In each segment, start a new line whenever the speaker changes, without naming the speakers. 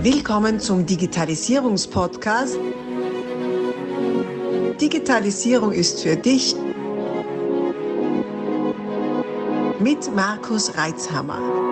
Willkommen zum Digitalisierungspodcast. Digitalisierung ist für dich mit Markus Reitzhammer.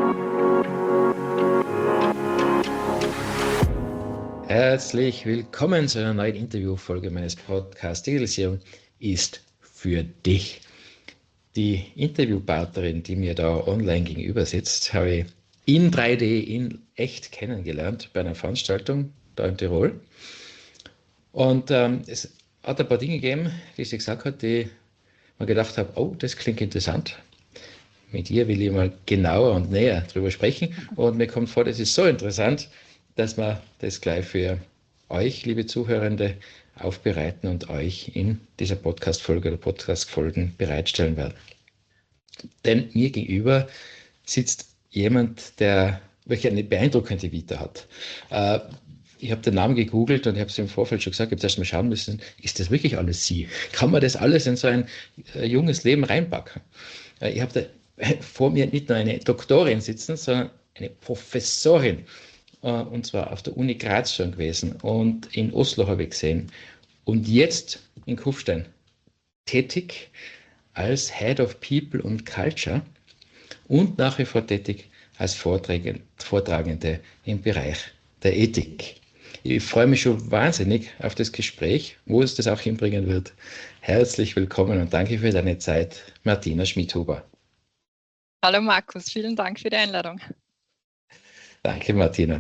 Herzlich willkommen zu einer neuen Interviewfolge meines Podcasts Digitalisierung ist für dich. Die Interviewpartnerin, die mir da online gegenüber sitzt, habe ich in 3D, in echt kennengelernt bei einer Veranstaltung da in Tirol. Und es hat ein paar Dinge gegeben, die sie gesagt hat, die man gedacht habe, oh, das klingt interessant. Mit ihr will ich mal genauer und näher drüber sprechen. Und mir kommt vor, das ist so interessant, dass wir das gleich für euch, liebe Zuhörende, aufbereiten und euch in dieser Podcast-Folge oder Podcast-Folgen bereitstellen werden. Denn mir gegenüber sitzt jemand, der wirklich eine beeindruckende Vita hat. Ich habe den Namen gegoogelt und ich habe es im Vorfeld schon gesagt, ich habe erst mal schauen müssen, ist das wirklich alles sie? Kann man das alles in so ein junges Leben reinpacken? Ich habe da vor mir nicht nur eine Doktorin sitzen, sondern eine Professorin. Und zwar auf der Uni Graz schon gewesen und in Oslo habe ich gesehen. Und jetzt in Kufstein tätig als Head of People und Culture und nach wie vor tätig als Vortragende im Bereich der Ethik. Ich freue mich schon wahnsinnig auf das Gespräch, wo es das auch hinbringen wird. Herzlich willkommen und danke für deine Zeit, Martina Schmidhuber.
Hallo Markus, vielen Dank für die Einladung.
Danke, Martina.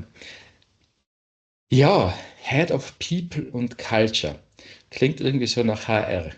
Ja, Head of People und Culture. Klingt irgendwie so nach HR.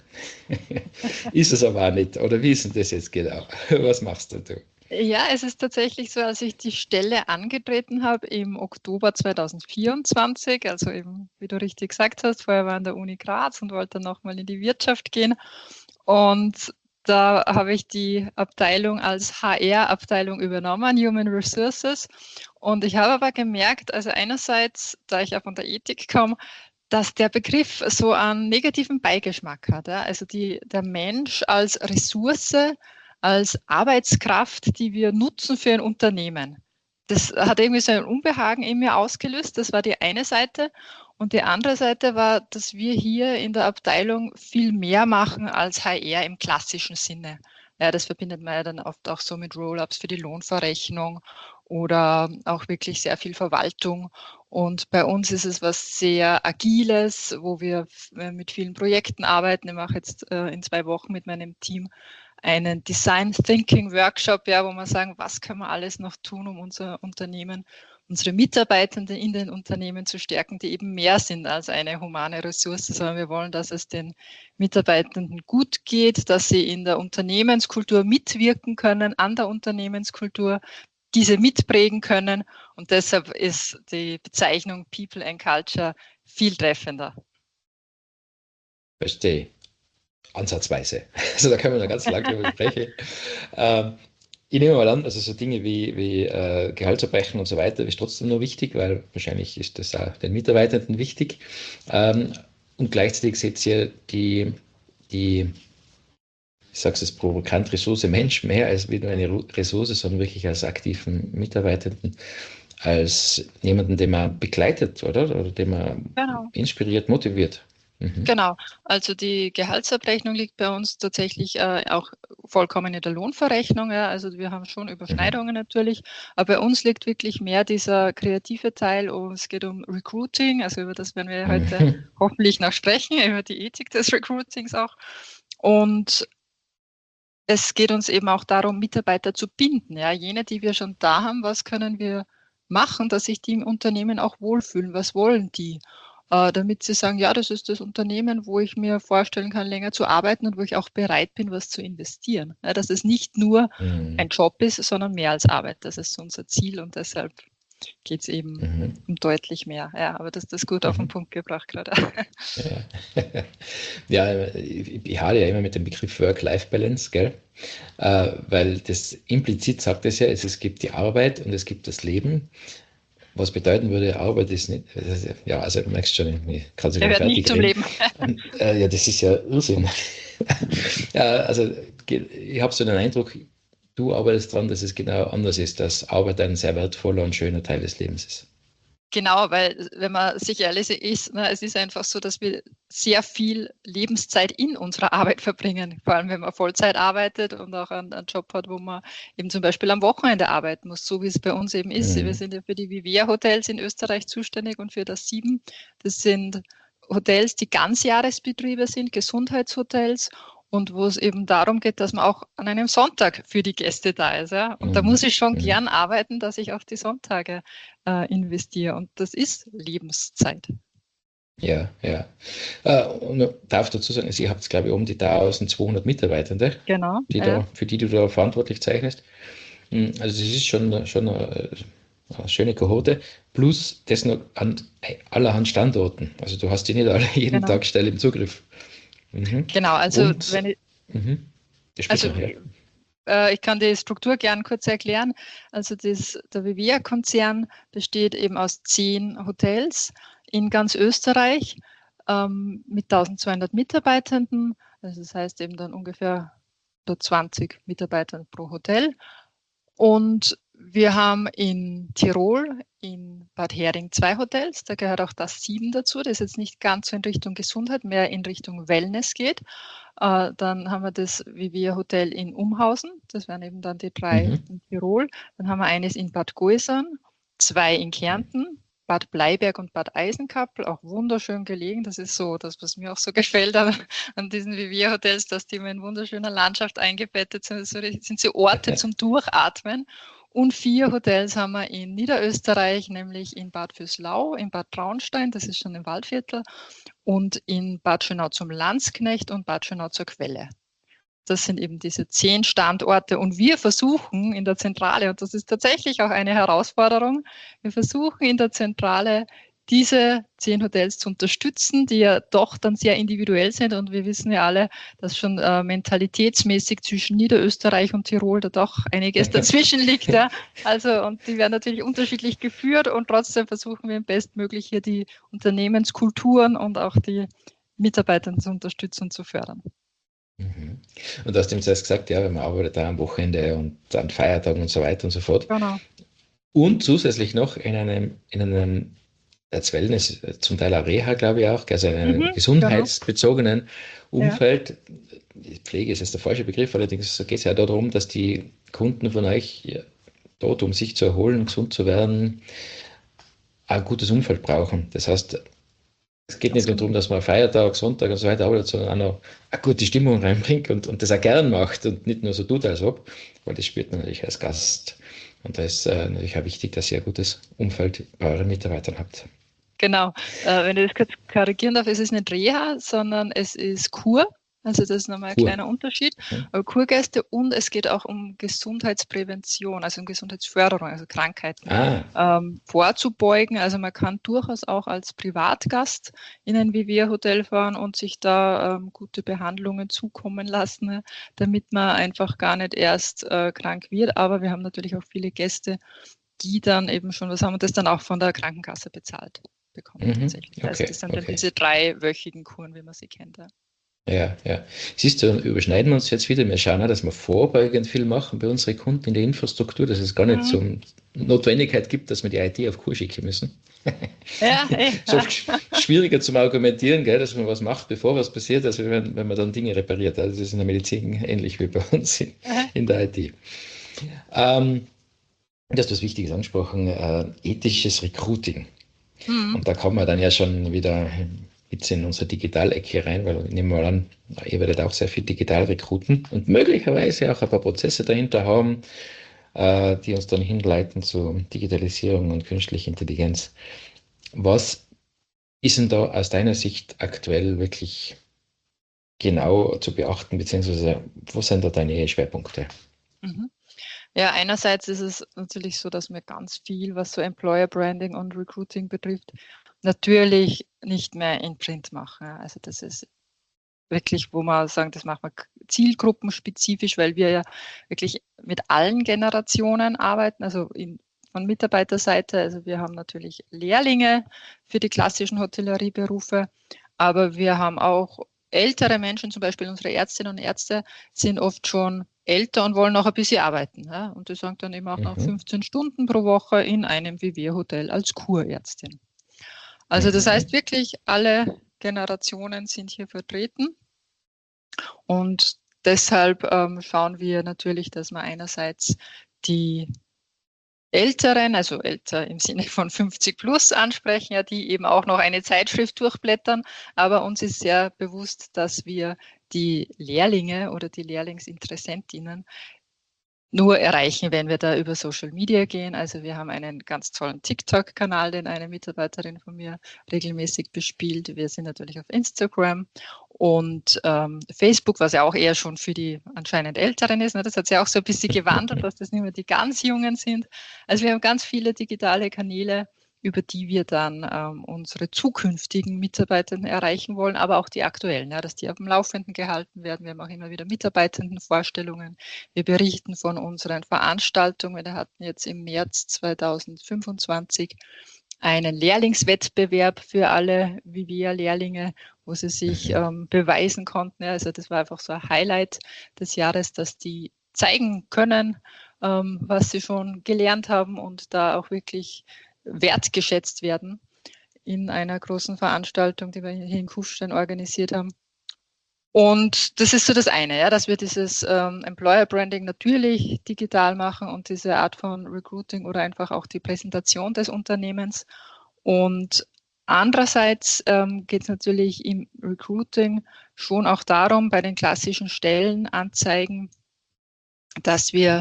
Ist es aber auch nicht. Oder wie ist denn das jetzt genau? Was machst du?
Ja, es ist tatsächlich so, als ich die Stelle angetreten habe im Oktober 2024, also eben, wie du richtig gesagt hast, vorher war ich an der Uni Graz und wollte dann nochmal in die Wirtschaft gehen. Und da habe ich die Abteilung als HR-Abteilung übernommen, Human Resources. Und ich habe aber gemerkt, also einerseits, da ich ja von der Ethik komme, dass der Begriff so einen negativen Beigeschmack hat. Ja? Also der Mensch als Ressource, als Arbeitskraft, die wir nutzen für ein Unternehmen. Das hat irgendwie so ein Unbehagen in mir ausgelöst. Das war die eine Seite. Und die andere Seite war, dass wir hier in der Abteilung viel mehr machen als HR im klassischen Sinne. Ja, das verbindet man ja dann oft auch so mit Roll-ups für die Lohnverrechnung oder auch wirklich sehr viel Verwaltung. Und bei uns ist es was sehr Agiles, wo wir mit vielen Projekten arbeiten. Ich mache jetzt in 2 Wochen mit meinem Team einen Design Thinking Workshop, ja, wo wir sagen, was können wir alles noch tun, um unser Unternehmen, unsere Mitarbeitenden in den Unternehmen zu stärken, die eben mehr sind als eine humane Ressource, sondern wir wollen, dass es den Mitarbeitenden gut geht, dass sie in der Unternehmenskultur mitwirken können, an der Unternehmenskultur, diese mitprägen können. Und deshalb ist die Bezeichnung People and Culture viel treffender.
Verstehe. Ansatzweise. Also da können wir noch ganz lange drüber sprechen. Ich nehme mal an, also so Dinge wie Gehaltsabbrechen und so weiter ist trotzdem nur wichtig, weil wahrscheinlich ist das auch den Mitarbeitenden wichtig. Und gleichzeitig seht ihr die ich sage es provokant, Ressource Mensch mehr als wie nur eine Ressource, sondern wirklich als aktiven Mitarbeitenden, als jemanden, den man begleitet, oder den man inspiriert, motiviert.
Genau, also die Gehaltsabrechnung liegt bei uns tatsächlich auch vollkommen in der Lohnverrechnung. Ja. Also wir haben schon Überschneidungen natürlich, aber bei uns liegt wirklich mehr dieser kreative Teil. Und es geht um Recruiting, also über das werden wir heute hoffentlich noch sprechen, über die Ethik des Recruitings auch. Und es geht uns eben auch darum, Mitarbeiter zu binden. Ja. Jene, die wir schon da haben, was können wir machen, dass sich die im Unternehmen auch wohlfühlen? Was wollen die? Damit sie sagen, ja, das ist das Unternehmen, wo ich mir vorstellen kann, länger zu arbeiten und wo ich auch bereit bin, was zu investieren. Ja, dass es nicht nur ein Job ist, sondern mehr als Arbeit. Das ist unser Ziel und deshalb geht es eben um deutlich mehr. Ja, aber das ist gut auf den Punkt gebracht gerade.
Ja, ich halte ja immer mit dem Begriff Work-Life-Balance, gell? Weil das implizit sagt es ja, es gibt die Arbeit und es gibt das Leben. Was bedeuten würde, Arbeit ist nicht, ja, also du merkst schon, ich kann sogar fertig
nicht zum Leben.
Ja, das ist ja Irrsinn. Also ich habe so den Eindruck, du arbeitest daran, dass es genau anders ist, dass Arbeit ein sehr wertvoller und schöner Teil des Lebens ist.
Genau, weil wenn man sich ehrlich ist, es ist einfach so, dass wir sehr viel Lebenszeit in unserer Arbeit verbringen, vor allem wenn man Vollzeit arbeitet und auch einen Job hat, wo man eben zum Beispiel am Wochenende arbeiten muss, so wie es bei uns eben ist. Wir sind ja für die Vivea Hotels in Österreich zuständig und für das 7. Das sind Hotels, die Ganzjahresbetriebe sind, Gesundheitshotels. Und wo es eben darum geht, dass man auch an einem Sonntag für die Gäste da ist. Ja? Und da muss ich schon gern arbeiten, dass ich auf die Sonntage investiere. Und das ist Lebenszeit.
Ja, ja. Und darf dazu sagen, ihr habt, glaube ich, um die 1200 Mitarbeitende,
Genau,
für die du da verantwortlich zeichnest. Also das ist schon eine schöne Kohorte. Plus das noch an allerhand Standorten. Also du hast die nicht alle jeden Tag schnell im Zugriff.
Genau, also ich kann die Struktur gern kurz erklären. Also der Vivea-Konzern besteht eben aus 10 Hotels in ganz Österreich mit 1200 Mitarbeitenden. Also das heißt eben dann ungefähr 20 Mitarbeitern pro Hotel. Und wir haben in Tirol, in Bad Hering 2 Hotels, da gehört auch das 7 dazu, das jetzt nicht ganz so in Richtung Gesundheit, mehr in Richtung Wellness geht. Dann haben wir das Vivea Hotel in Umhausen, das wären eben dann die 3 in Tirol. Dann haben wir eines in Bad Goisern, 2 in Kärnten, Bad Bleiberg und Bad Eisenkappel, auch wunderschön gelegen. Das ist so das, was mir auch so gefällt an diesen Vivea Hotels, dass die immer in wunderschöner Landschaft eingebettet sind. Das sind so Orte zum Durchatmen. Und 4 Hotels haben wir in Niederösterreich, nämlich in Bad Vöslau, in Bad Traunstein, das ist schon im Waldviertel, und in Bad Schönau zum Landsknecht und Bad Schönau zur Quelle. Das sind eben diese 10 Standorte und wir versuchen in der Zentrale, und das ist tatsächlich auch eine Herausforderung, wir versuchen in der Zentrale diese 10 Hotels zu unterstützen, die ja doch dann sehr individuell sind und wir wissen ja alle, dass schon mentalitätsmäßig zwischen Niederösterreich und Tirol da doch einiges dazwischen liegt. Ja. Also und die werden natürlich unterschiedlich geführt und trotzdem versuchen wir bestmöglich hier die Unternehmenskulturen und auch die Mitarbeiter zu unterstützen und zu fördern.
Und du hast ihm zuerst gesagt, ja, man arbeitet da am Wochenende und an Feiertagen und so weiter und so fort.
Genau.
Und zusätzlich noch in einem als Wellness, zum Teil auch Reha, glaube ich auch, also in einem gesundheitsbezogenen Umfeld. Ja. Pflege ist jetzt der falsche Begriff, allerdings geht es ja darum, dass die Kunden von euch dort, um sich zu erholen, gesund zu werden, ein gutes Umfeld brauchen. Das heißt, es geht nicht nur darum, dass man Feiertag, Sonntag und so weiter arbeitet, sondern auch noch eine gute Stimmung reinbringt und das auch gern macht und nicht nur so tut, als ob, weil das spürt man natürlich als Gast. Und da ist natürlich auch wichtig, dass ihr ein gutes Umfeld bei euren Mitarbeitern habt.
Genau. Wenn ich das kurz korrigieren darf, es ist nicht Reha, sondern es ist Kur. Also das ist nochmal ein kleiner Unterschied. Kurgäste und es geht auch um Gesundheitsprävention, also um Gesundheitsförderung, also Krankheiten vorzubeugen. Also man kann durchaus auch als Privatgast in ein Vivea-Hotel fahren und sich da gute Behandlungen zukommen lassen, damit man einfach gar nicht erst krank wird. Aber wir haben natürlich auch viele Gäste, die dann eben schon was haben und das dann auch von der Krankenkasse bezahlt bekommen tatsächlich. Also das sind dann diese 3-wöchigen Kuren, wie man sie kennt.
Ja. Siehst du, dann überschneiden wir uns jetzt wieder. Wir schauen auch, dass wir vorbeugend viel machen bei unseren Kunden in der Infrastruktur, dass es gar nicht so eine Notwendigkeit gibt, dass wir die IT auf Kur schicken müssen.
Ja,
ist oft schwieriger zum Argumentieren, gell, dass man was macht, bevor was passiert, als wenn man dann Dinge repariert. Also das ist in der Medizin ähnlich wie bei uns in der IT. Du hast was Wichtiges angesprochen, ethisches Recruiting. Und da kommen wir dann ja schon wieder jetzt in unsere Digitalecke rein, weil ich nehme mal an, ihr werdet auch sehr viel digital rekruten und möglicherweise auch ein paar Prozesse dahinter haben, die uns dann hinleiten zu Digitalisierung und künstlicher Intelligenz. Was ist denn da aus deiner Sicht aktuell wirklich genau zu beachten, beziehungsweise wo sind da deine Schwerpunkte?
Ja, einerseits ist es natürlich so, dass wir ganz viel, was so Employer Branding und Recruiting betrifft, natürlich nicht mehr in Print machen. Also das ist wirklich, wo man sagen, das machen wir zielgruppenspezifisch, weil wir ja wirklich mit allen Generationen arbeiten, also von Mitarbeiterseite. Also wir haben natürlich Lehrlinge für die klassischen Hotellerieberufe, aber wir haben auch ältere Menschen, zum Beispiel unsere Ärztinnen und Ärzte sind oft schon älter und wollen noch ein bisschen arbeiten. Ja? Und die sagen dann eben auch noch 15 Stunden pro Woche in einem Vivea-Hotel als Kurärztin. Also das heißt wirklich, alle Generationen sind hier vertreten. Und deshalb schauen wir natürlich, dass wir einerseits die Älteren, also älter im Sinne von 50 plus ansprechen, ja, die eben auch noch eine Zeitschrift durchblättern. Aber uns ist sehr bewusst, dass wir die Lehrlinge oder die Lehrlingsinteressentinnen nur erreichen, wenn wir da über Social Media gehen. Also wir haben einen ganz tollen TikTok-Kanal, den eine Mitarbeiterin von mir regelmäßig bespielt. Wir sind natürlich auf Instagram und Facebook, was ja auch eher schon für die anscheinend Älteren ist. Ne? Das hat sich auch so ein bisschen gewandelt, dass das nicht mehr die ganz Jungen sind. Also wir haben ganz viele digitale Kanäle, über die wir dann unsere zukünftigen Mitarbeitenden erreichen wollen, aber auch die aktuellen, ja, dass die auf dem Laufenden gehalten werden. Wir haben auch immer wieder Mitarbeitendenvorstellungen. Wir berichten von unseren Veranstaltungen. Wir hatten jetzt im März 2025 einen Lehrlingswettbewerb für alle Vivea-Lehrlinge, wo sie sich beweisen konnten. Ja, also das war einfach so ein Highlight des Jahres, dass die zeigen können, was sie schon gelernt haben und da auch wirklich wertgeschätzt werden in einer großen Veranstaltung, die wir hier in Kufstein organisiert haben. Und das ist so das eine, ja, dass wir dieses Employer Branding natürlich digital machen und diese Art von Recruiting oder einfach auch die Präsentation des Unternehmens. Und andererseits geht es natürlich im Recruiting schon auch darum, bei den klassischen Stellenanzeigen, dass wir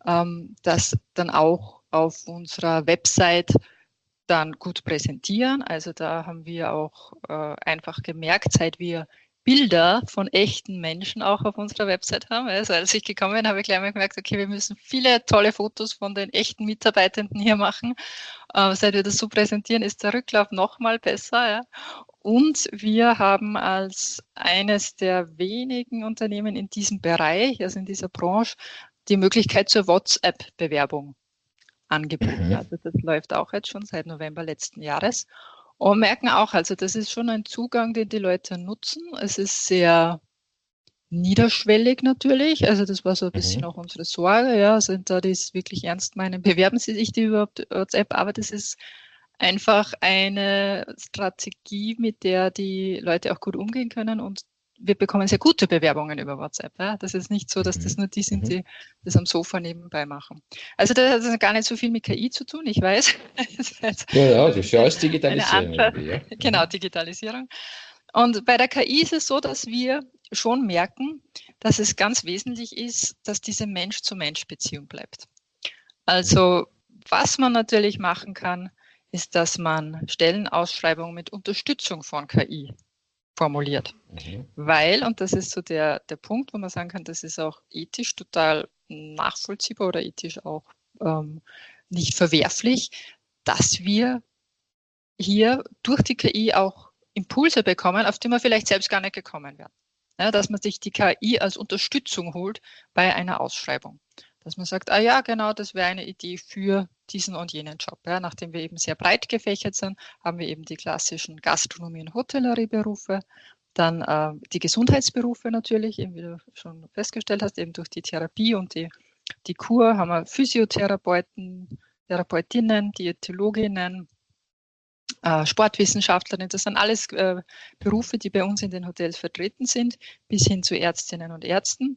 das dann auch auf unserer Website dann gut präsentieren. Also da haben wir auch einfach gemerkt, seit wir Bilder von echten Menschen auch auf unserer Website haben. Also als ich gekommen bin, habe ich gleich mal gemerkt, okay, wir müssen viele tolle Fotos von den echten Mitarbeitenden hier machen. Seit wir das so präsentieren, ist der Rücklauf noch mal besser. Ja. Und wir haben als eines der wenigen Unternehmen in diesem Bereich, also in dieser Branche, die Möglichkeit zur WhatsApp-Bewerbung angeboten. Also das läuft auch jetzt schon seit November letzten Jahres. Und merken auch, also das ist schon ein Zugang, den die Leute nutzen. Es ist sehr niederschwellig natürlich. Also das war so ein bisschen auch unsere Sorge. Ja, sind da die es wirklich ernst meinen, bewerben sie sich die überhaupt WhatsApp? Aber das ist einfach eine Strategie, mit der die Leute auch gut umgehen können und wir bekommen sehr gute Bewerbungen über WhatsApp. Ja? Das ist nicht so, dass das nur die sind, die das am Sofa nebenbei machen. Also das hat gar nicht so viel mit KI zu tun, ich weiß.
Ja, das ist ja alles Digitalisierung.
Ja. Genau, Digitalisierung. Und bei der KI ist es so, dass wir schon merken, dass es ganz wesentlich ist, dass diese Mensch-zu-Mensch-Beziehung bleibt. Also was man natürlich machen kann, ist, dass man Stellenausschreibungen mit Unterstützung von KI formuliert. Weil, und das ist so der Punkt, wo man sagen kann, das ist auch ethisch total nachvollziehbar oder ethisch auch nicht verwerflich, dass wir hier durch die KI auch Impulse bekommen, auf die man vielleicht selbst gar nicht gekommen wäre. Ja, dass man sich die KI als Unterstützung holt bei einer Ausschreibung. Dass man sagt, ah ja, genau, das wäre eine Idee für diesen und jenen Job. Ja, nachdem wir eben sehr breit gefächert sind, haben wir eben die klassischen Gastronomie- und Hotellerieberufe, dann die Gesundheitsberufe natürlich, eben wie du schon festgestellt hast, eben durch die Therapie und die Kur haben wir Physiotherapeuten, Therapeutinnen, Diätologinnen, Sportwissenschaftlerinnen, das sind alles Berufe, die bei uns in den Hotels vertreten sind, bis hin zu Ärztinnen und Ärzten.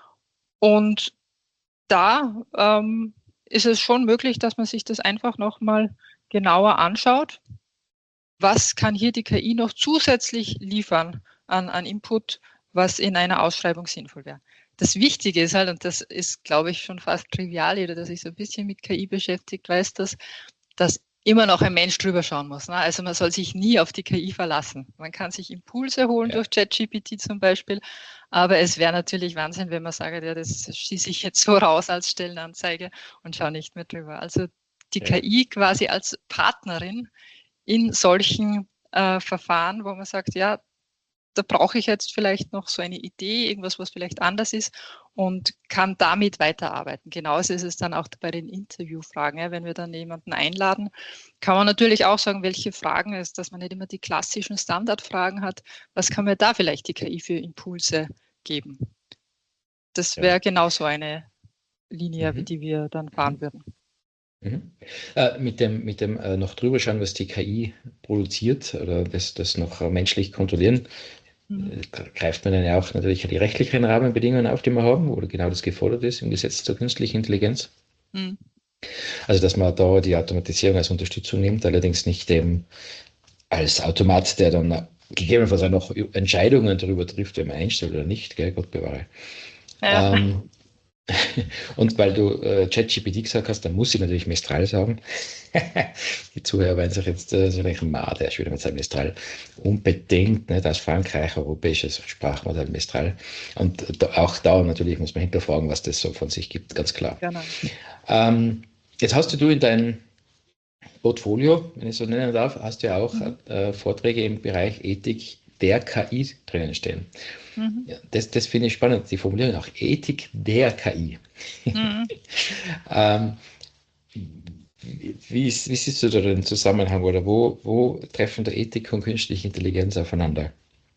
Und da ist es schon möglich, dass man sich das einfach nochmal genauer anschaut. Was kann hier die KI noch zusätzlich liefern an Input, was in einer Ausschreibung sinnvoll wäre? Das Wichtige ist halt, und das ist, glaube ich, schon fast trivial, jeder, der sich so ein bisschen mit KI beschäftigt, weiß das, dass immer noch ein Mensch drüber schauen muss. Ne? Also man soll sich nie auf die KI verlassen. Man kann sich Impulse holen durch ChatGPT zum Beispiel, aber es wäre natürlich Wahnsinn, wenn man sagt, ja, das schieße ich jetzt so raus als Stellenanzeige und schaue nicht mehr drüber. Also die KI quasi als Partnerin in solchen Verfahren, wo man sagt, ja, da brauche ich jetzt vielleicht noch so eine Idee, irgendwas, was vielleicht anders ist und kann damit weiterarbeiten. Genauso ist es dann auch bei den Interviewfragen. Ja, wenn wir dann jemanden einladen, kann man natürlich auch sagen, welche Fragen es, dass man nicht immer die klassischen Standardfragen hat. Was kann mir da vielleicht die KI für Impulse geben? Das wäre genauso eine Linie, wie die wir dann fahren würden.
Mhm. Mit dem noch drüber schauen, was die KI produziert oder das noch menschlich kontrollieren, greift man dann ja auch natürlich die rechtlichen Rahmenbedingungen auf, die wir haben, oder genau das gefordert ist im Gesetz zur künstlichen Intelligenz. Also, dass man da die Automatisierung als Unterstützung nimmt, allerdings nicht eben als Automat, der dann gegebenenfalls auch noch Entscheidungen darüber trifft, wenn man einstellt oder nicht, gell, Gott bewahre.
Ja.
Und weil du ChatGPT gesagt hast, dann muss ich natürlich Mistral sagen. Die Zuhörer werden sich jetzt so denken, der ist wieder mit seinem Mistral. Unbedingt, nicht aus Frankreich, europäisches Sprachmodell Mistral. Und auch da natürlich muss man hinterfragen, was das so von sich gibt, ganz klar.
Genau.
Jetzt hast du in deinem Portfolio, wenn ich so nennen darf, hast du ja auch Vorträge im Bereich Ethik der KI drinnen stehen. Ja, das finde ich spannend, die Formulierung auch Ethik der KI. Wie siehst du da den Zusammenhang oder wo treffen da Ethik und künstliche Intelligenz aufeinander?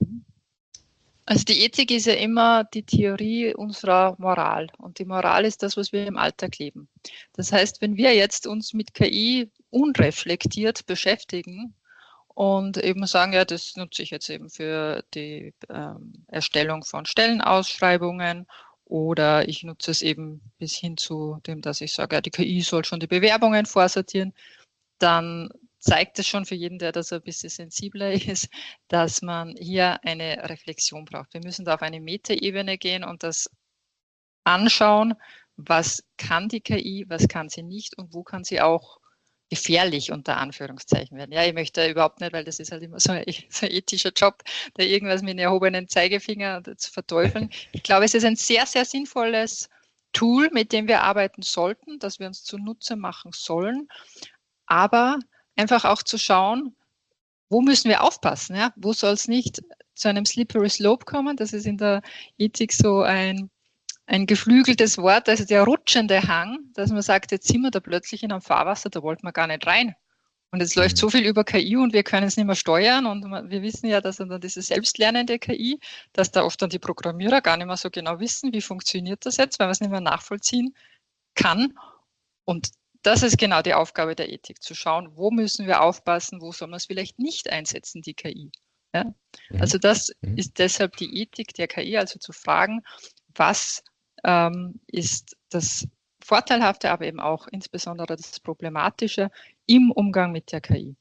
Also die Ethik ist ja immer die Theorie unserer Moral und die Moral ist das, was wir im Alltag leben. Das heißt, wenn wir jetzt uns mit KI unreflektiert beschäftigen und eben sagen, ja, das nutze ich jetzt eben für die Erstellung von Stellenausschreibungen oder ich nutze es eben bis hin zu dem, dass ich sage, ja, die KI soll schon die Bewerbungen vorsortieren, dann zeigt es schon für jeden, der da so ein bisschen sensibler ist, dass man hier eine Reflexion braucht. Wir müssen da auf eine Metaebene gehen und das anschauen, was kann die KI, was kann sie nicht und wo kann sie auch gefährlich unter Anführungszeichen werden. Ja, ich möchte überhaupt nicht, weil das ist halt immer so ein ethischer Job, da irgendwas mit einem erhobenen Zeigefinger zu verteufeln. Ich glaube, es ist ein sehr, sehr sinnvolles Tool, mit dem wir arbeiten sollten, das wir uns zunutze machen sollen, aber einfach auch zu schauen, wo müssen wir aufpassen, ja? Wo soll es nicht zu einem slippery slope kommen, das ist in der Ethik so ein geflügeltes Wort, also der rutschende Hang, dass man sagt, jetzt sind wir da plötzlich in einem Fahrwasser, da wollten wir gar nicht rein. Und jetzt läuft so viel über KI und wir können es nicht mehr steuern und wir wissen ja, dass dann diese selbstlernende KI, dass da oft dann die Programmierer gar nicht mehr so genau wissen, wie funktioniert das jetzt, weil man es nicht mehr nachvollziehen kann. Und das ist genau die Aufgabe der Ethik, zu schauen, wo müssen wir aufpassen, wo soll man es vielleicht nicht einsetzen, die KI. Ja? Also das ist deshalb die Ethik der KI, also zu fragen, was ist das Vorteilhafte, aber eben auch insbesondere das Problematische im Umgang mit der KI.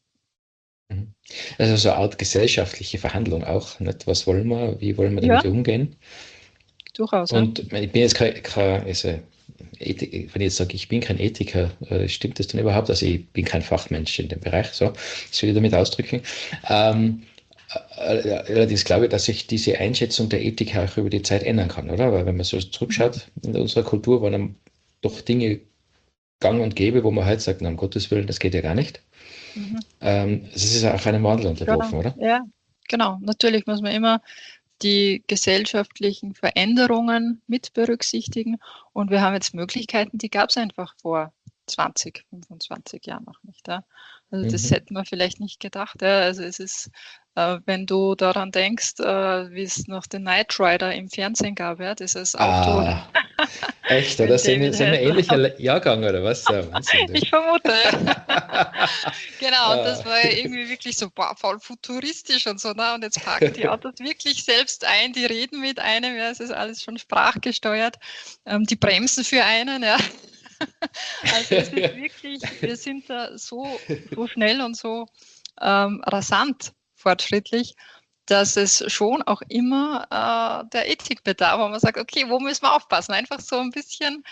Also so eine Art gesellschaftliche Verhandlung auch, nicht? Was wollen wir, wie wollen wir damit umgehen?
Durchaus.
Und ich bin jetzt wenn ich jetzt sage, ich bin kein Ethiker, stimmt das dann überhaupt? Also ich bin kein Fachmensch in dem Bereich, so, das will ich damit ausdrücken. Allerdings glaube ich, dass sich diese Einschätzung der Ethik auch über die Zeit ändern kann, oder? Weil wenn man so zurückschaut in unserer Kultur, waren dann doch Dinge gang und gäbe, wo man halt sagt, na, um Gottes Willen, das geht ja gar nicht. Es ist auch einem Wandel unterworfen, oder?
Ja, genau. Natürlich muss man immer die gesellschaftlichen Veränderungen mit berücksichtigen und wir haben jetzt Möglichkeiten, die gab es einfach vor 20, 25 Jahren noch nicht. Ja? Also das hätte man vielleicht nicht gedacht. Ja? Also es ist, wenn du daran denkst, wie es noch den Knight Rider im Fernsehen gab, ja, dieses Auto.
Echt, oder? Sind wir ähnlicher Jahrgang, oder was? Ja, Wahnsinn,
ich vermute, ja. Genau, und das war ja irgendwie wirklich so voll futuristisch und so, ne? Und jetzt parken die Autos wirklich selbst ein, die reden mit einem, ja, es ist alles schon sprachgesteuert, die bremsen für einen, ja. Also es ist wirklich, wir sind da so schnell und so rasant fortschrittlich, dass es schon auch immer der Ethik bedarf, wo man sagt, okay, wo müssen wir aufpassen? Einfach so ein bisschen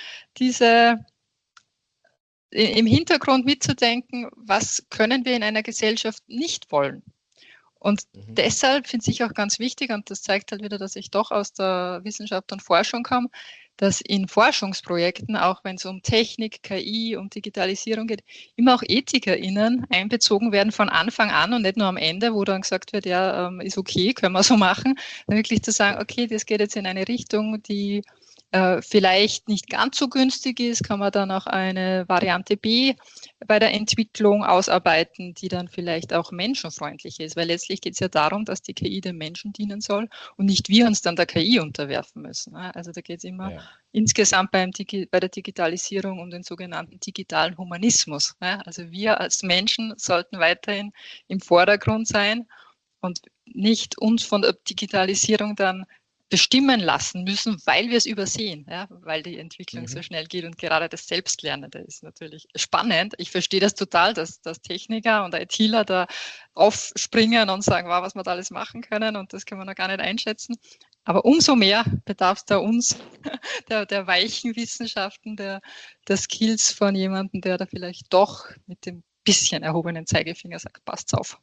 im Hintergrund mitzudenken, was können wir in einer Gesellschaft nicht wollen. Und deshalb finde ich auch ganz wichtig, und das zeigt halt wieder, dass ich doch aus der Wissenschaft und Forschung komme, dass in Forschungsprojekten, auch wenn es um Technik, KI, um Digitalisierung geht, immer auch EthikerInnen einbezogen werden von Anfang an und nicht nur am Ende, wo dann gesagt wird, ja, ist okay, können wir so machen, dann wirklich zu sagen, okay, das geht jetzt in eine Richtung, die vielleicht nicht ganz so günstig ist, kann man dann auch eine Variante B bei der Entwicklung ausarbeiten, die dann vielleicht auch menschenfreundlich ist, weil letztlich geht es ja darum, dass die KI dem Menschen dienen soll und nicht wir uns dann der KI unterwerfen müssen. Also da geht es immer insgesamt bei der Digitalisierung um den sogenannten digitalen Humanismus. Also wir als Menschen sollten weiterhin im Vordergrund sein und nicht uns von der Digitalisierung dann bestimmen lassen müssen, weil wir es übersehen, weil die Entwicklung so schnell geht und gerade das Selbstlernende ist natürlich spannend. Ich verstehe das total, dass Techniker und ITler da aufspringen und sagen, wow, was wir da alles machen können und das können wir noch gar nicht einschätzen. Aber umso mehr bedarf es da uns, der weichen Wissenschaften, der Skills von jemandem, der da vielleicht doch mit dem bisschen erhobenen Zeigefinger sagt, passt's auf.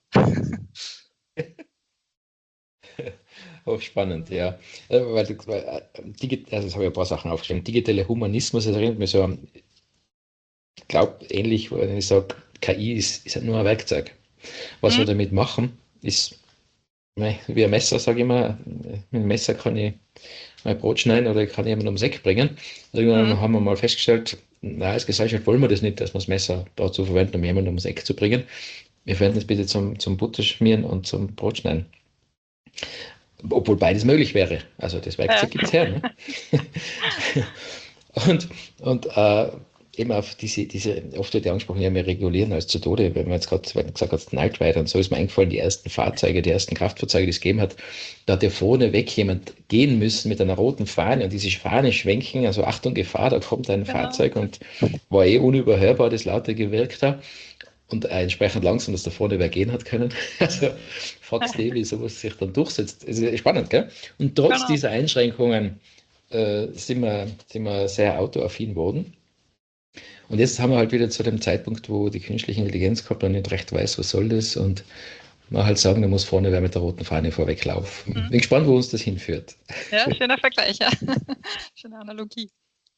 Oh, spannend, ja. Also das habe ich ein paar Sachen aufgeschrieben. Digitaler Humanismus, das erinnert mich so an, ich glaube, ähnlich, wenn ich sage, KI ist halt nur ein Werkzeug. Was wir damit machen, ist wie ein Messer, sage ich immer. Mit dem Messer kann ich mein Brot schneiden oder ich kann jemanden ums Eck bringen. Irgendwann haben wir mal festgestellt, na, als Gesellschaft wollen wir das nicht, dass wir das Messer dazu verwenden, um jemanden ums Eck zu bringen. Wir verwenden es bitte zum Butterschmieren und zum Brotschneiden. Obwohl beides möglich wäre. Also das Werkzeug gibt es her. Ne? und eben auf diese oft wird ja angesprochen, ja, wir regulieren als zu Tode, wenn man jetzt gerade gesagt hat, Night Rider und so ist mir eingefallen, die ersten Fahrzeuge, die ersten Kraftfahrzeuge, die es gegeben hat, da hat ja vorne weg jemand gehen müssen mit einer roten Fahne und diese Fahne schwenken, also Achtung, Gefahr, da kommt ein Fahrzeug und war unüberhörbar, das laute gewirkt da. Und entsprechend langsam, dass da vorne wer gehen hat können. Also fragst du, wie sowas sich dann durchsetzt. Es ist spannend, gell? Und trotz dieser Einschränkungen sind wir sehr autoaffin worden. Und jetzt haben wir halt wieder zu dem Zeitpunkt, wo die künstliche Intelligenz kommt und nicht recht weiß, was soll das. Und man halt sagen, da muss vorne wer mit der roten Fahne vorweglaufen. Bin gespannt, wo uns das hinführt.
Ja, schöner Vergleich, ja. Schöne Analogie.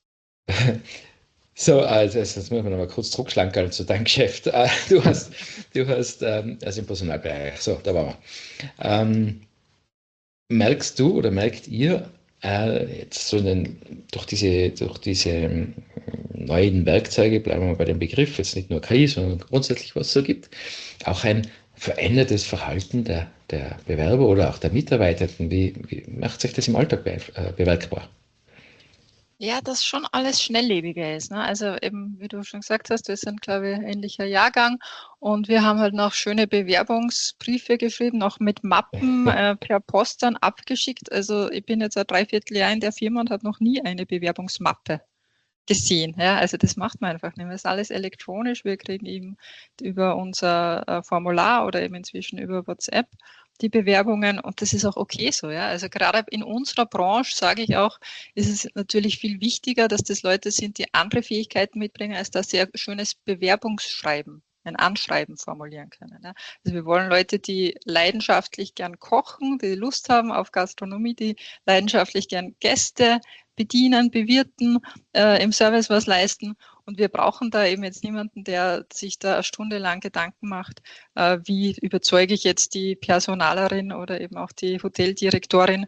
So, also jetzt müssen wir noch mal kurz zurückschlankern zu deinem Geschäft. Du hast also im Personalbereich, so, da waren wir. Merkst du oder merkt ihr jetzt so durch diese neuen Werkzeuge, bleiben wir mal bei dem Begriff, jetzt nicht nur KI, sondern grundsätzlich, was es so gibt, auch ein verändertes Verhalten der Bewerber oder auch der Mitarbeitenden? Wie macht sich das im Alltag bemerkbar?
Ja, dass schon alles schnelllebiger ist. Ne? Also eben, wie du schon gesagt hast, wir sind, glaube ich, ein ähnlicher Jahrgang und wir haben halt noch schöne Bewerbungsbriefe geschrieben, noch mit Mappen per Post dann abgeschickt. Also ich bin jetzt ein Dreivierteljahr in der Firma und habe noch nie eine Bewerbungsmappe gesehen. Ja? Also das macht man einfach nicht mehr. Das ist alles elektronisch. Wir kriegen eben über unser Formular oder eben inzwischen über WhatsApp die Bewerbungen und das ist auch okay so. Ja? Also gerade in unserer Branche, sage ich auch, ist es natürlich viel wichtiger, dass das Leute sind, die andere Fähigkeiten mitbringen, als dass sie ein schönes Bewerbungsschreiben, ein Anschreiben formulieren können. Ja? Also wir wollen Leute, die leidenschaftlich gern kochen, die Lust haben auf Gastronomie, die leidenschaftlich gern Gäste bedienen, bewirten, im Service was leisten. Und wir brauchen da eben jetzt niemanden, der sich da eine Stunde lang Gedanken macht, wie überzeuge ich jetzt die Personalerin oder eben auch die Hoteldirektorin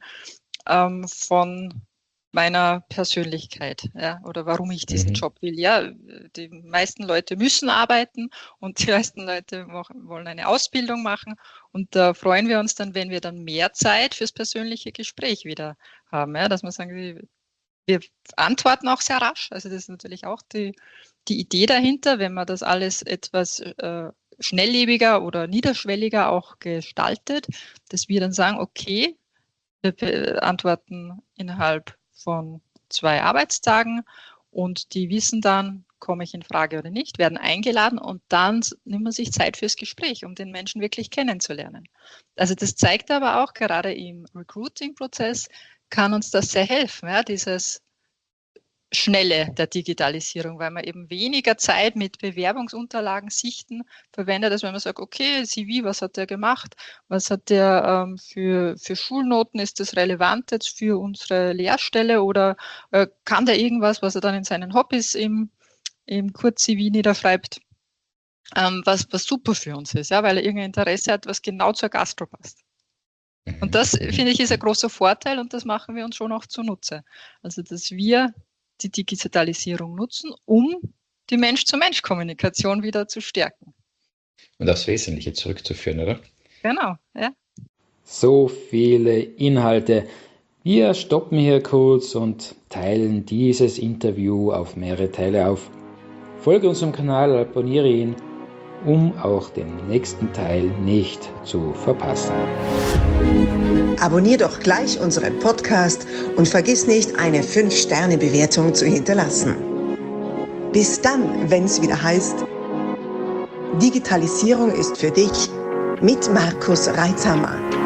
von meiner Persönlichkeit, ja, oder warum ich diesen Job will. Ja, die meisten Leute müssen arbeiten und die meisten Leute wollen eine Ausbildung machen und da freuen wir uns dann, wenn wir dann mehr Zeit fürs persönliche Gespräch wieder haben, ja, dass wir sagen, wir antworten auch sehr rasch, also das ist natürlich auch die Idee dahinter, wenn man das alles etwas schnelllebiger oder niederschwelliger auch gestaltet, dass wir dann sagen, okay, wir antworten innerhalb von 2 Arbeitstagen und die wissen dann, komme ich in Frage oder nicht, werden eingeladen und dann nimmt man sich Zeit fürs Gespräch, um den Menschen wirklich kennenzulernen. Also das zeigt aber auch, gerade im Recruiting-Prozess kann uns das sehr helfen, ja, dieses Schnelle der Digitalisierung, weil man eben weniger Zeit mit Bewerbungsunterlagen sichten verwendet, als wenn man sagt, okay, CV, was hat der gemacht, was hat der für Schulnoten, ist das relevant jetzt für unsere Lehrstelle oder kann der irgendwas, was er dann in seinen Hobbys im Kurz-CV niederschreibt, was super für uns ist, ja, weil er irgendein Interesse hat, was genau zur Gastro passt. Und das, finde ich, ist ein großer Vorteil und das machen wir uns schon auch zunutze. Also, dass wir die Digitalisierung nutzen, um die Mensch-zu-Mensch-Kommunikation wieder zu stärken.
Und aufs Wesentliche zurückzuführen, oder?
Genau, ja.
So viele Inhalte. Wir stoppen hier kurz und teilen dieses Interview auf mehrere Teile auf. Folge unserem Kanal, abonniere ihn, um auch den nächsten Teil nicht zu verpassen.
Abonnier doch gleich unseren Podcast und vergiss nicht, eine 5-Sterne-Bewertung zu hinterlassen. Bis dann, wenn es wieder heißt, Digitalisierung ist für dich mit Markus Reitzhammer.